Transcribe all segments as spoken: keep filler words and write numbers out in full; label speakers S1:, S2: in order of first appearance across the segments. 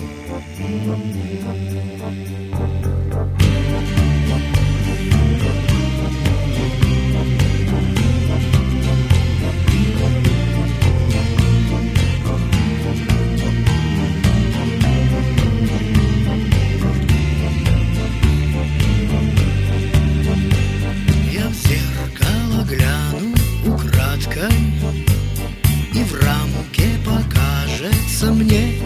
S1: Я в зеркало гляну украдкой, и в рамке покажется мне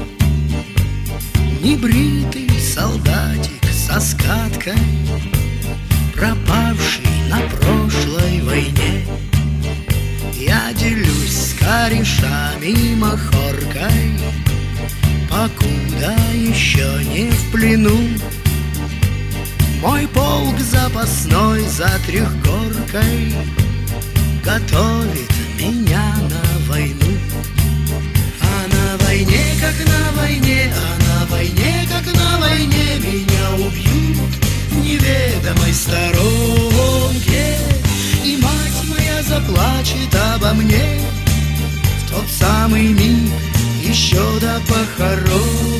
S1: небритый солдатик со скаткой, пропавший на прошлой войне. Я делюсь с корешами махоркой, покуда еще не в плену. Мой полк запасной за трехгоркой готовит меня на войну. А на войне, как на войне, а на войне, как на войне, меня убьют в неведомой сторонке. И мать моя заплачет обо мне в тот самый миг еще до похоронки.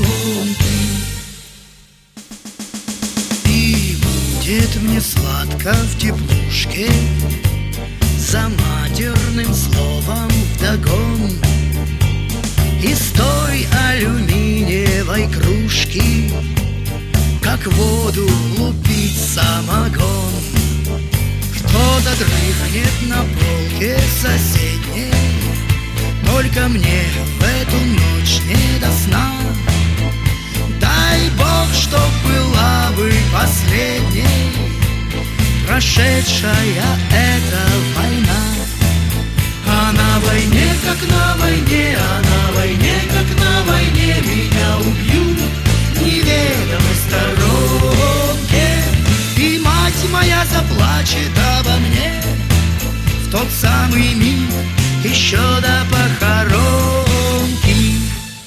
S1: И будет мне сладко в теплушке за матерным словом вдогон из той алюминиевой кружки, как воду лупить самогон. Кто-то дрыхнет на полке соседней, только мне в эту ночь не до сна. Дай Бог, чтоб была бы последней прошедшая эта война. А на войне, как на войне, а на войне, как на войне, меня убьют в неведомой сторонке. И мать моя заплачет обо мне в тот самый миг еще до похоронки.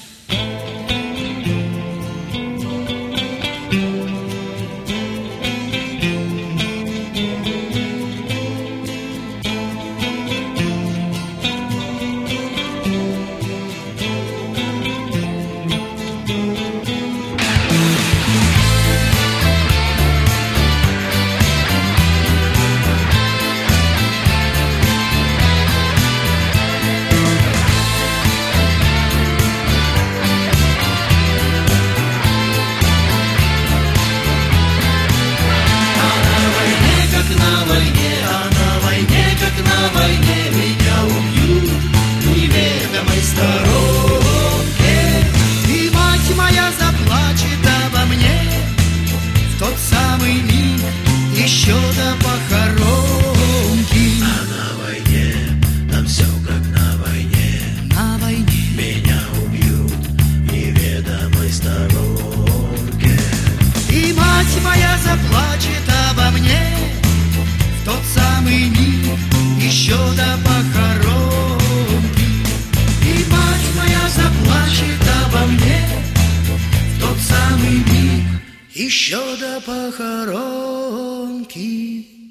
S1: Еще до похоронки.
S2: А на войне там все как на войне.
S1: На войне
S2: меня убьют в неведомой сторонке.
S1: И мать моя заплачет обо мне в тот самый миг еще до похоронки. И мать моя заплачет обо мне в тот самый миг еще до похоронки.